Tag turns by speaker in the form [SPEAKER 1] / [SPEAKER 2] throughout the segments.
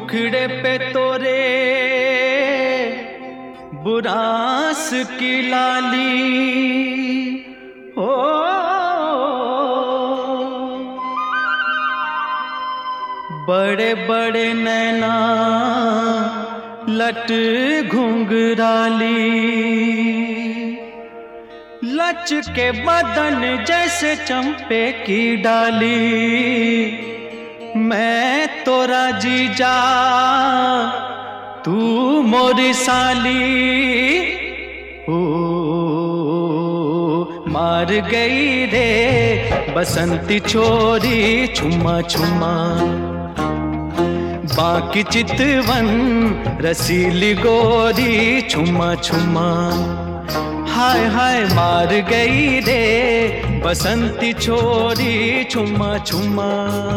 [SPEAKER 1] मुखड़े पे तोरे बुरांस की लाली हो, बड़े बड़े नैना लट घुंघराली, लच के बदन जैसे चंपे की डाली। मैं तोरा जीजा तू मोरी साली, ओ मार गई रे बसंती छोरी छुमा छुमा। बाकी चितवन रसीली गोरी छुमा छुमा। हाय हाय मार गई रे बसंती छोरी छुमा छुमा।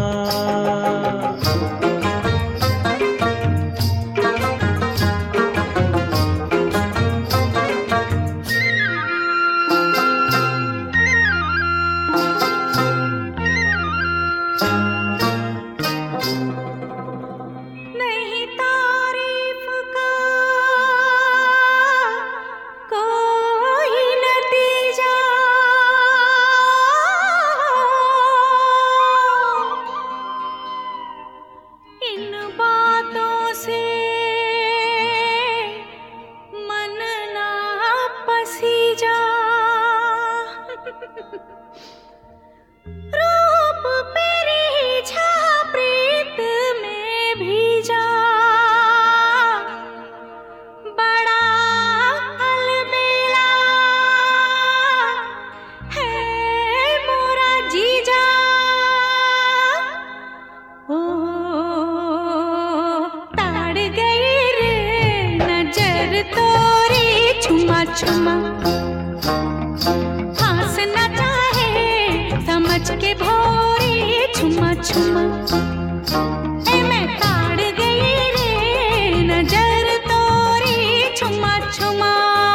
[SPEAKER 2] रूप तेरी छा प्रीत में भीजा, बड़ा अलबेला है मोरा जीजा। ओ ताड़ गई रे नजर तोरी छुमा छुमा। के भोरी छुमा छुमा। ए मैं ताड़ गई रे नजर तोरी छुमा छुमा।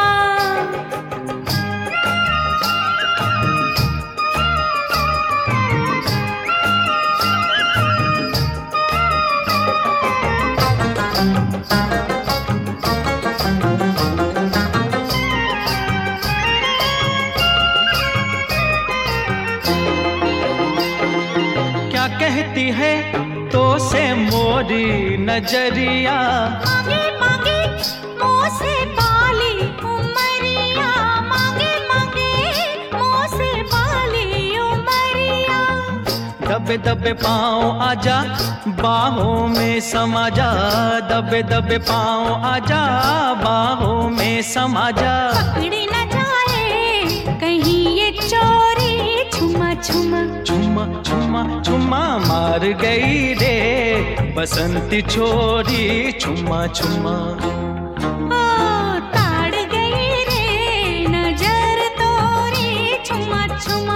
[SPEAKER 1] कहती है तो से मोरी नजरिया,
[SPEAKER 2] मांगे मांगे मुँह से बाली उमरिया। मांगे मांगे मुँह से बाली उमरिया।
[SPEAKER 1] दबे दबे पाँव आजा बाहों में समा जा। दबे दबे पाँव आजा बाहों में समा जा।
[SPEAKER 2] पकड़ी न जाए कहीं ये चोरी छुमा छुमा।
[SPEAKER 1] छुमा छुमा छुमा मार गई रे बसंती छोरी छुमा छुमा।
[SPEAKER 2] ओ ताड़ गई रे नजर तोरी छुमा छुमा।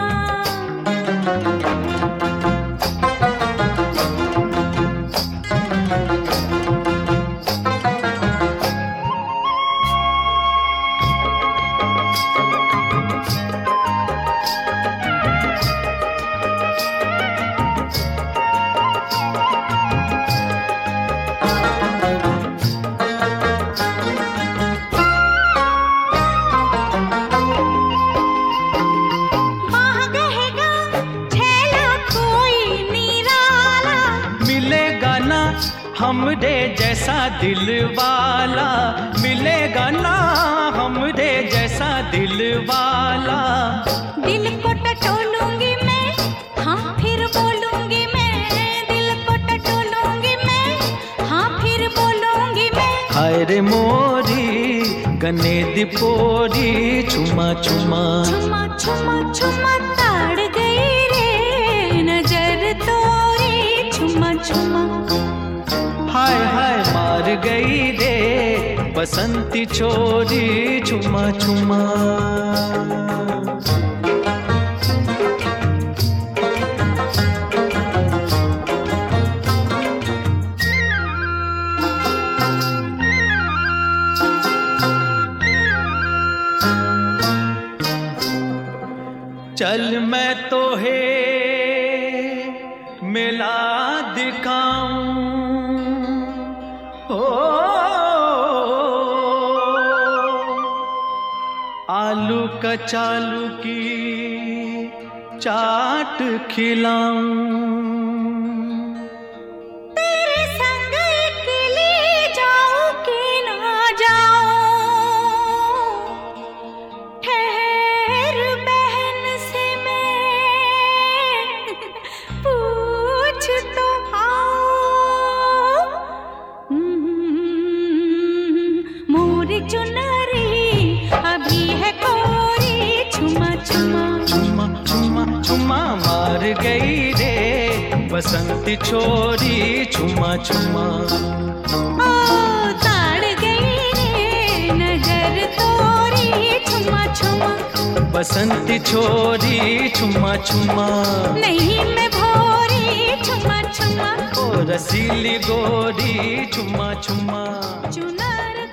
[SPEAKER 1] हमरे जैसा दिल वाला मिलेगा ना, हमरे जैसा दिल वाला।
[SPEAKER 2] दिल को टटोलूंगी मैं, हाँ फिर बोलूंगी मैं। दिल को टटोलूंगी मैं, हाँ फिर बोलूंगी मैं।
[SPEAKER 1] हाय रे मोरी गने दिपोरी छुमा छुमा।
[SPEAKER 2] छुमा छुमा छुमा ताड़ गई रे नजर तोरी छुमा छुमा।
[SPEAKER 1] हाय हाय मार गई रे बसंती छोरी छुमा छुमा। चल मैं तो है मेला दिखाऊं, कचालू की चाट खिलाऊं।
[SPEAKER 2] तेरे संग अकेली जाऊं कि ना जाऊं, ठहर बहन से मैं पूछ तो आऊं। मोरी चुनरी अभी है कोरी, छुमा छुमा
[SPEAKER 1] चुम्मा चुम्मा चुम्मा मार गई रे बसंती छोरी, छुमा छुमा।
[SPEAKER 2] ओ ताड़ गई रे नजर तोरी, छुमा छुमा।
[SPEAKER 1] बसंती छोरी छुमा छुमा।
[SPEAKER 2] नहीं मैं भोरी, छुमा छुमा।
[SPEAKER 1] ओ रसीली गोरी छुमा छुमा।
[SPEAKER 2] चुनर